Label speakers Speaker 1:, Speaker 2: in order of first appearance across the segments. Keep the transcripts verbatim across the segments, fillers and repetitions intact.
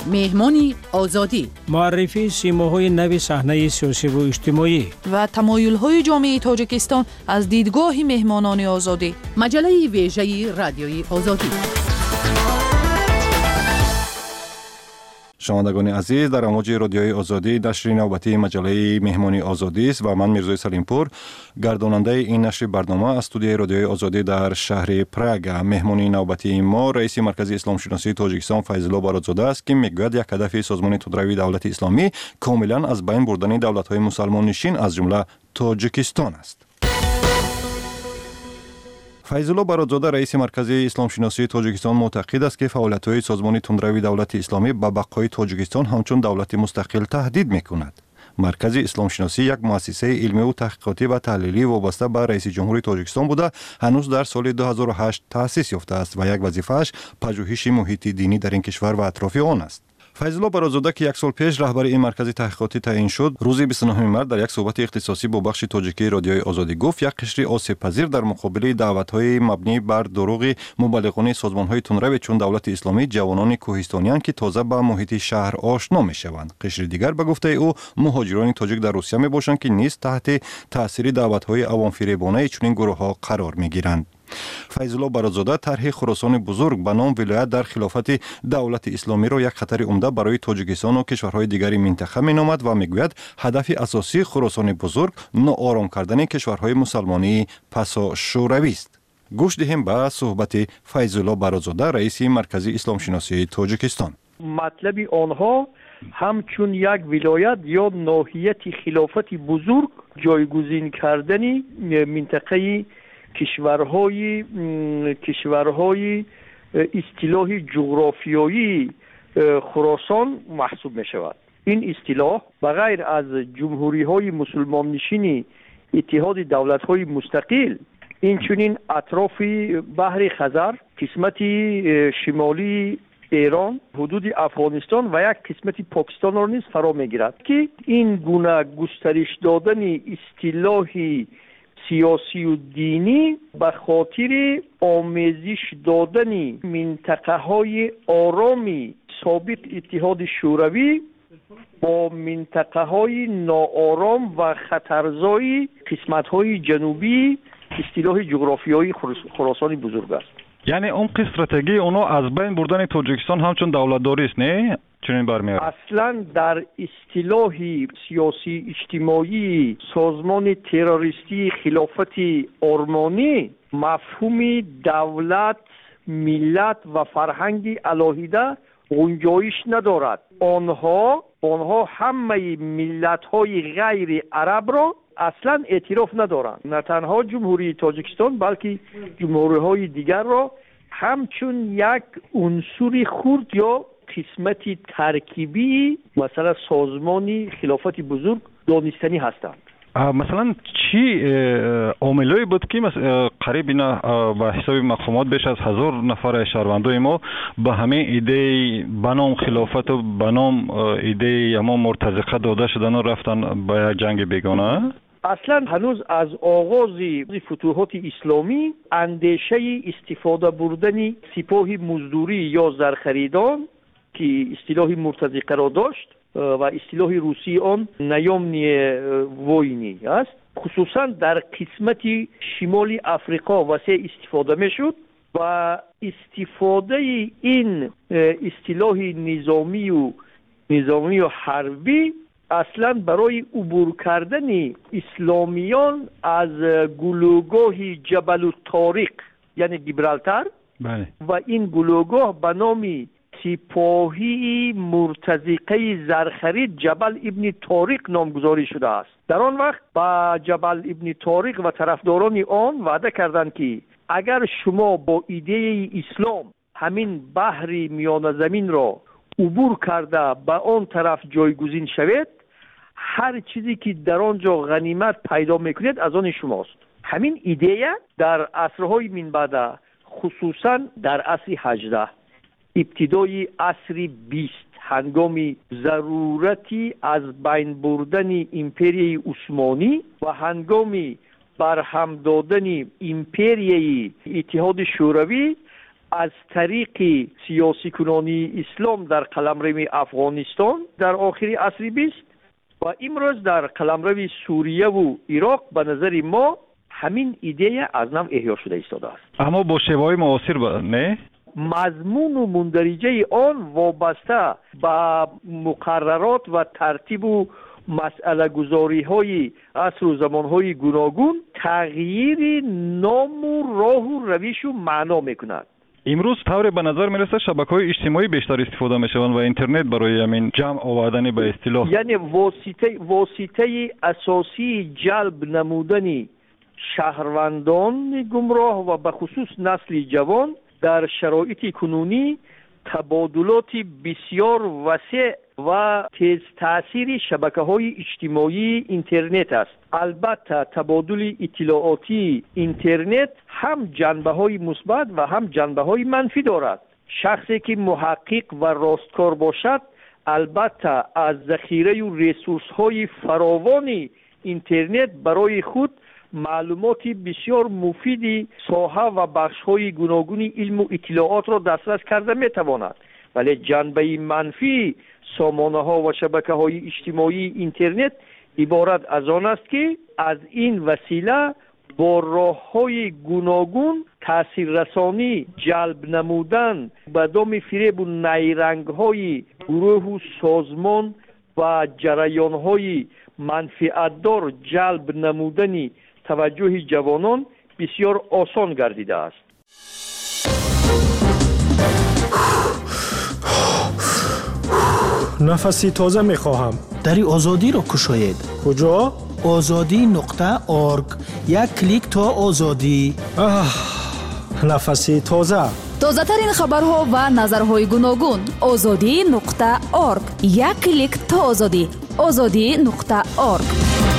Speaker 1: مهمانی آزادی،
Speaker 2: معرفی سیماهای نو صحنه سیاسی و اجتماعی
Speaker 3: و تمایل‌های جامعه تاجیکستان از دیدگاه مهمانان آزادی.
Speaker 1: مجله ویژه رادیوی آزادی.
Speaker 4: شنوندگان عزیز، در امواج رادیوی آزادی نشر نوبتی مجله مهمانی آزادی است و من میرزای سلیمپور گرداننده این نشر برنامه از استودیوی رادیوی آزادی در شهر پراگ. مهمانی نوبتی ما رئیس مرکز اسلام شناسی تاجیکستان فیض‌الله بارودزاده است که میگوید یک هدف سازمان تندروی دولت اسلامی کاملا از بین بردن دولت‌های مسلمان نشین از جمله تاجیکستان است. فیض‌الله بارودزاده رئیس مرکز اسلام شناسی تاجیکستان معتقد است که فعالیت‌های سازمان تندروی دولت اسلامی به بقای تاجیکستان همچون دولت مستقل تهدید می‌کند. مرکز اسلام شناسی یک مؤسسه علمی و تحقیقاتی و تحلیلی وابسته به رئیس جمهوری تاجیکستان بوده هنوز در سال دو هزار و هشت تأسیس یافته است و یک وظیفه‌اش پژوهش محیط دینی در این کشور و اطراف آن است. فیض‌الله بارودزاده که یک سال پیش رهبر این مرکز تحقیقاتی تعیین شد، روز بیست و نهم مارس در یک صحبت اختصاصی با بخش تاجیکی رادیوی آزادی گفت یک قشر آسیب پذیر در مقابل دعوت‌های مبنی بر دروغ مبلغان سازمان‌های تندروی چون دولت اسلامی جوانان کوهستانیان که تازه به محیط شهر آشنا می‌شوند. قشر دیگر به گفته او مهاجران تاجیک در روسیه می‌باشند که نیز تحت تاثیر دعوت‌های عوام فریبانه چنین گروه‌ها قرار می‌گیرند. فیض‌الله بارودزاده طرح خراسان بزرگ به نام ولایت در خلافت دولت اسلامی را یک خطر عمده برای تاجیکستان و کشورهای دیگر منطقه می‌نامد و میگوید هدف اساسی خراسان بزرگ ناآرام کردن کشورهای مسلمانی پسا شوروی است. گوش دهیم به صحبت فیض‌الله بارودزاده رئیس مرکز اسلام شناسی تاجیکستان.
Speaker 5: مطلب آنها همچون یک ولایت یا ناحیه خلافت بزرگ جایگزین کردن منطقه کشورهای کشورهای اصطلاح جغرافیایی خراسان محسوب می شود. این اصطلاح بغیر از جمهوری های مسلمان نشین اتحاد دولت های مستقل این چنین اطراف بحر خزر، قسمت شمالی ایران، حدود افغانستان و یک قسمت پاکستان را نیز فرا می گیرد که این گونه گسترش دادن اصطلاح سیاسی و دینی به خاطر آمیزش دادن منطقه های آرامی سابق اتحاد شوروی با منطقه های ناآرام و خطرزای قسمت های جنوبی اصطلاح جغرافیایی خراسان بزرگ است.
Speaker 6: یعنی اون استراتژی اونو از بین بردن تاجیکستان همچون دولتداری است، نه؟ چنین برمیاد.
Speaker 5: اصلا در اصطلاح سیاسی اجتماعی سازمان تروریستی خلافت آرمانی مفهوم دولت، ملت و فرهنگ علاهیده گنجایش ندارد. آنها آنها همه ملت‌های غیر عرب را اصلا اعتراف ندارند. نه تنها جمهوری تاجیکستان بلکه جمهوری‌های دیگر را همچون یک عنصر خرد یا قسمتی ترکیبی مثلا سازمانی خلافت بزرگ دانستنی هستند.
Speaker 6: مثلا چی عاملایی بود که قریب اینا به حساب مقامات بیش از هزار نفر شهروندای ما به همین ایده بنام خلافت و بنام ایده اما مرتزقه داده شدن و رفتن به جنگ بیگانه؟
Speaker 5: اصلا هنوز از آغاز فتوحات اسلامی اندیشه استفاده بردن سپاه مزدوری یا زرخریدان که اصطلاح مرتزقه را داشت و اصطلاح روسی آن نیامنی ووینی است، خصوصا در قسمت شمال افریقا وسیع استفاده می شد و استفاده این اصطلاح نظامی و نظامی و حربی اصلا برای عبور کردن اسلامیان از گلوگاه جبل الطارق یعنی گیبرالتار
Speaker 6: بله. و
Speaker 5: این گلوگاه به نام سپاهی مرتزقه زرخرید جبل ابن طارق نامگذاری شده است. در آن وقت با جبل ابن طارق و طرفداران آن وعده کردند که اگر شما با ایده اسلام همین بحر میان زمین را عبور کرده به آن طرف جایگزین شوید، هر چیزی که در آنجا غنیمت پیدا میکنید از آن شماست. همین ایده در عصرهای من بعد، خصوصا در عصر هجده، ابتدای عصر بیست، هنگام ضرورتی از بین بردن امپریای عثمانی و هنگام برهم دادن امپریای اتحاد شوروی، از طریق سیاسی کنانی اسلام در قلمرو افغانستان در آخر عصر بیست و امروز در قلمرو سوریه و عراق به نظر ما همین ایده از نو احیا شده ایستاده است.
Speaker 6: اما با شیوه‌های معاصر نه؟
Speaker 5: مضمون و مندرجه آن وابسته به مقررات و ترتیب و مسئله گذاری های عصر و زمان های گوناگون تغییر نام و راه و روش و معنا میکند.
Speaker 6: امروز طور به نظر میرسه شبکه‌های اجتماعی بیشتر استفاده میشوند و اینترنت برای همین جمع آوردن به اصطلاح،
Speaker 5: یعنی واسطه واسطه اساسی جلب نمودن شهروندان گمراه و به خصوص نسل جوان در شرایط کنونی تبادلات بسیار وسیع و تیز تأثیر شبکه‌های اجتماعی اینترنت است. البته تبادل اطلاعاتی اینترنت هم جنبه‌های مثبت و هم جنبه‌های منفی دارد. شخصی که محقق و راستکار باشد البته از ذخیره و ریسورس‌های فراوان اینترنت برای خود معلومات بسیار مفیدی ساحه و بخش‌های گوناگون علم و اطلاعات را دسترس کرده می‌تواند. ولی جنبه منفی سامانه‌ها و شبکه‌های اجتماعی اینترنت عبارت از آن است که از این وسیله با راه‌های گوناگون تاثیررسانی جلب نمودن به دام فریب و نیرنگ‌های گروه و سازمان و جریان‌های منفعت‌دار جلب نمودن توجه جوانان بسیار آسان گردیده است.
Speaker 7: نفسی تازه میخواهم.
Speaker 8: دری آزادی را کشاید.
Speaker 7: کجا؟
Speaker 8: آزادی نقطه ارگ. یک کلیک تا آزادی.
Speaker 7: آه، نفسی تازه.
Speaker 9: تازه ترین خبرها و نظرهای گوناگون. آزادی نقطه ارگ. یک کلیک تا آزادی. آزادی نقطه ارگ.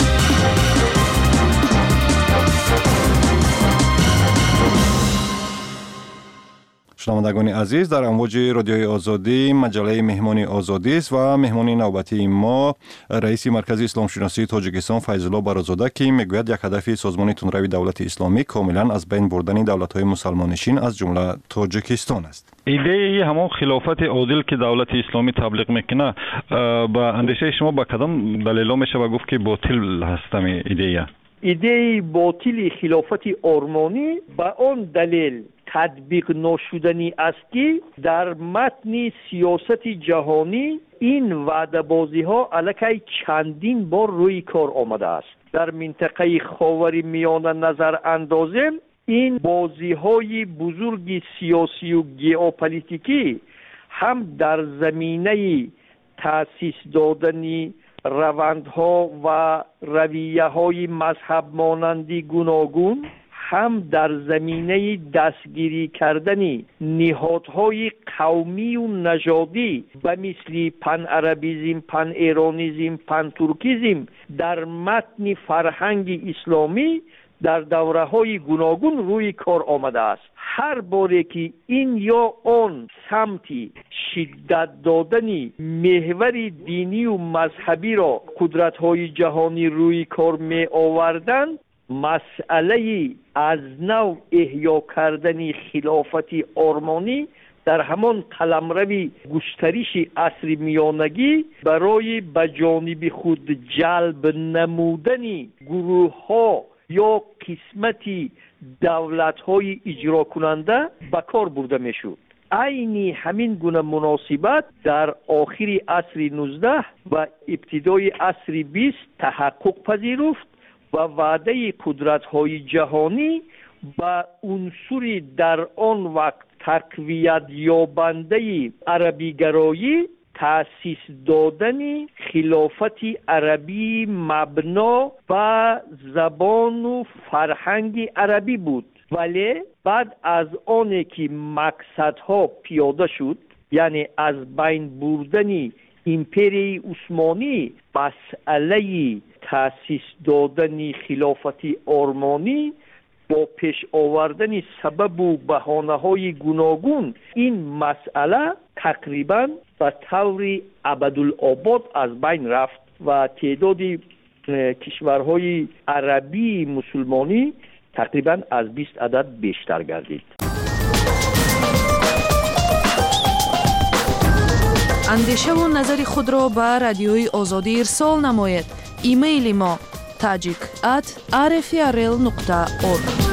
Speaker 4: شنوندگان عزیز، در امواج رادیوی آزادی مجله مهمان آزادی است و مهمان نوبتی ما رئیس مرکز اسلام شناسی تاجیکستان فیض الله برازاده که میگوید یک هدف سازمان تندروی دولت اسلامی کاملا از بین بردن دولت‌های مسلمانشین از جمله تاجیکستان است.
Speaker 6: ایده همون خلافت عادل که دولت اسلامی تبلیغ میکنه با اندیشه شما با کدام دلیل میشه و گفت که باطل هستم ایده؟
Speaker 5: ایده باطل خلافت آرمانی با آن دلیل تطبیق نشدنی است که در متن سیاست جهانی این وعده بازی ها علیه چندین بار روی کار آمده است. در منطقه خاور میانه نظر اندازیم این بازی های بزرگ سیاسی و ژئوپلیتیکی هم در زمینه تأسیس دادن روندها و رویه های مذهب مانندی گوناگون هم در زمینه دستگیری کردن نهادهای قومی و نژادی و مثل پن عربیزم، پن ایرانیزم، پن ترکیزم در متن فرهنگ اسلامی در دوره های گوناگون روی کار آمده است. هر باره که این یا آن سمتی شدت دادن محور دینی و مذهبی را قدرت های جهانی روی کار می آوردن، مسئله از نو احیا کردن خلافت آرمانی در همان قلمرو گسترش عصر میانگی برای به جانب خود جلب نمودن گروه ها یا قسمتی دولت های اجرا کننده به کار برده می شود. عین همین گونه مناسبت در آخر عصر نوزده و ابتدای عصر بیست تحقق پذیرفت و وعده قدرت‌های جهانی با عنصری در آن وقت تقویت یابنده عربی گرایی تأسیس دادن خلافت عربی مبنا و زبان و فرهنگ عربی بود. ولی بعد از آن که مقصدها پیاده شد، یعنی از بین بردن امپری عثمانی، مسئله تأسیس دادن خلافت آرمانی با پیش آوردن سبب و بهانه‌های گوناگون این مسئله تقریباً به طور ابدالآباد از بین رفت و تعداد کشورهای عربی مسلمانی تقریباً از بیست عدد بیشتر گردید.
Speaker 3: андеша و نظر خود را به رادیوی آزادی ارسال نماید. ایمیل ما tajik at r f r l نقطه org.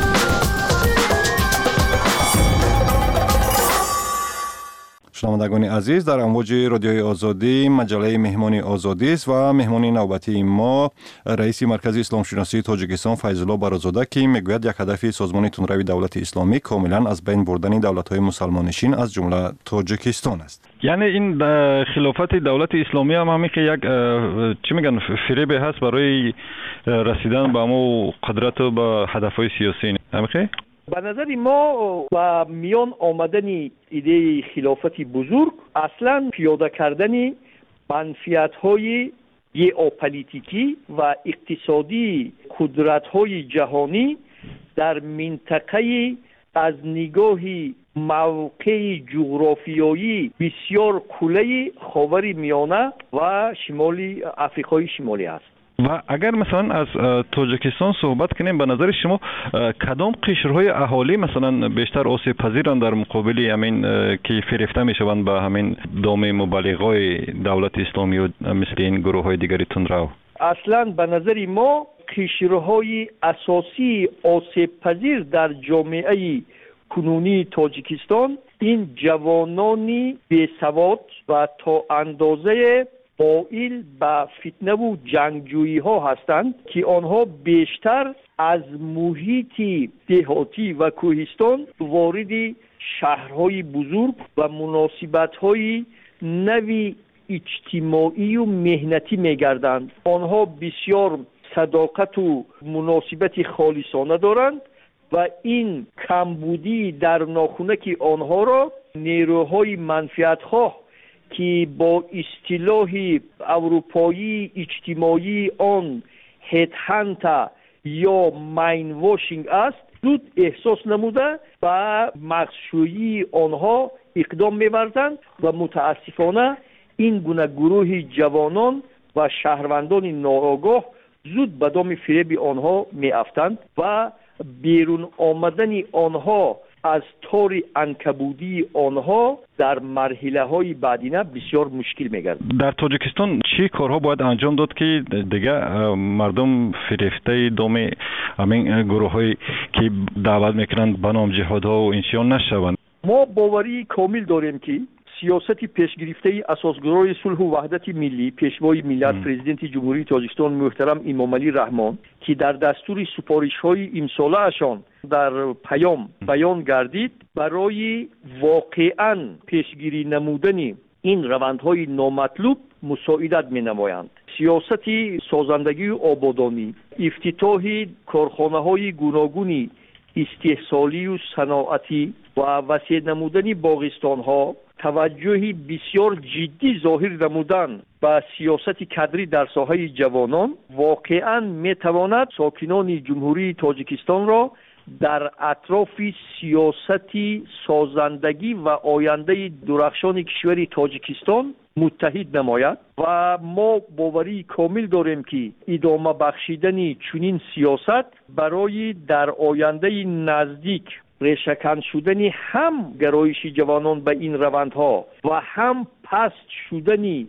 Speaker 4: شنوندگان عزیز، در امواج رادیوی آزادی مجله مهمان آزادی است و مهمان نوبتی ما رئیس مرکز اسلام شناسی تاجیکستان فیض الله برازاده که میگوید یک هدف سازمان تندروی دولت اسلامی کاملا از بین بردن دولت‌های مسلمانشین از جمله تاجیکستان است.
Speaker 6: یعنی این خلافت دولت اسلامی هم همین که یک چی میگن فریب هست برای رسیدن به مو قدرت و به هدف‌های سیاسی. همین
Speaker 5: به نظر ما با میان آمدن ایده خلافت بزرگ اصلا پیاده کردن منفعت‌های ژئوپلیتیکی و اقتصادی قدرت‌های جهانی در منطقه از نگاه موقع جغرافیایی بسیار کلی خاورمیانه و شمالی آفریقای شمالی است.
Speaker 6: و اگر مثلا از تاجیکستان صحبت کنیم، به نظر شما کدام قشرهای اهالی مثلا بیشتر آسیب پذیرند در مقابل همین که فریفته میشوند به همین دام مبالغه‌های دولت اسلامی و مثل این گروه های دیگری تندرو؟
Speaker 5: اصلا به نظر ما قشرهای اساسی آسیب پذیر در جامعه کنونی تاجیکستان این جوانانی بی‌سواد و تا اندازه مائل به فتنه و جنگجویی ها هستند که آنها بیشتر از محیط دهاتی و کوهستان وارد شهرهای بزرگ و مناسبت‌های نوی اجتماعی و مهنتی می‌گردند. آنها بسیار صداقت و مناسبت خالصانه دارند و این کمبودی در ناخونک آنها را نیروهای منفعت‌خواه که با اصطلاح اروپایی اجتماعی آن هد هانت یا ماین واشینگ است زود احساس نموده و مغزشویی آنها اقدام می‌ورزند و متاسفانه این گونه گروه جوانان و شهروندان ناآگاه زود به دام فریب آنها می‌افتند و بیرون آمدن آنها از تار عنکبوتی آنها در مرحله های بعدینه بسیار مشکل میگرد.
Speaker 6: در تاجیکستان چه کارها باید انجام داد که دیگه مردم فریفته دام همین گروه هایی که دعوت میکنند به نام جهادها و انشیان نشوند؟
Speaker 5: ما باوری کامل داریم که سیاست پیشگرفته اساسگرای صلح و وحدت ملی پیشوای ملت پرزیدنت جمهوری تاجیکستان محترم امام علی رحمان که در دستور سپارش‌های امساله اشان در پیام بیان گردید برای واقعاً پیشگیری نمودن این روندهای نامطلوب مساعدت می‌نمایند. سیاست سازندگی و آبادانی، افتتاح کارخانه‌های گوناگون استحصالی و صنعتی و وسیع نمودن باغستان‌ها، توجه بسیار جدی ظاهر نمودن به سیاست کادری در ساحه جوانان واقعاً میتواند ساکنان جمهوری تاجیکستان را در اطراف سیاست سازندگی و آینده درخشان کشور تاجیکستان متحد نماید و ما باوری کامل داریم که ادامه بخشیدن چنین سیاست برای در آینده نزدیک ریشه‌کن شدن هم گرایش جوانان به این روندها و هم پست شدن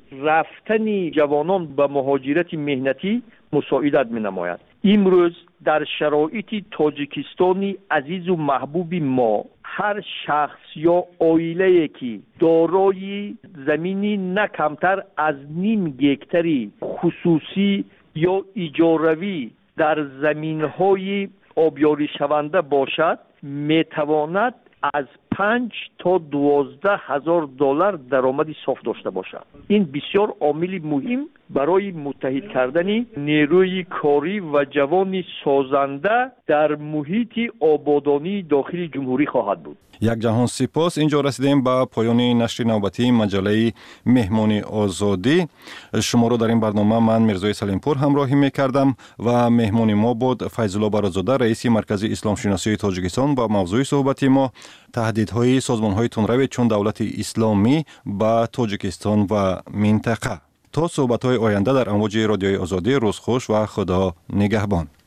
Speaker 5: رفتن جوانان به مهاجرت مهنتی مساعدت می‌نماید. امروز در شرایط تاجیکستانی عزیز و محبوب ما هر شخص یا عائله‌ای که دارای زمینی نه کمتر از نیم گکتری خصوصی یا اجاروی در زمین‌های آبیاری شونده باشد میتواند از پنج تا دوازده هزار دلار درآمد صاف داشته باشد. این بسیار عامل مهم برای متحد کردن نیروی کاری و جوان سازنده در محیط آبادانی داخل جمهوری خواهد بود.
Speaker 4: یک جهان سپاس. اینجا رسیدیم به پایان نشر نوبتی مجله مهمان آزادی. شما رو در این برنامه من میرزای سلیمپور همراهی میکردم و مهمان ما بود فیض الله برازاده رئیس مرکز اسلام شناسی تاجیکستان. با موضوع صحبت ما تهدیدهای سازمانهای تندرو چون دولت اسلامی به تاجیکستان و منطقه. تا صحبت‌های آینده در امواج رادیوی آزادی، روز خوش و خدا نگهبان.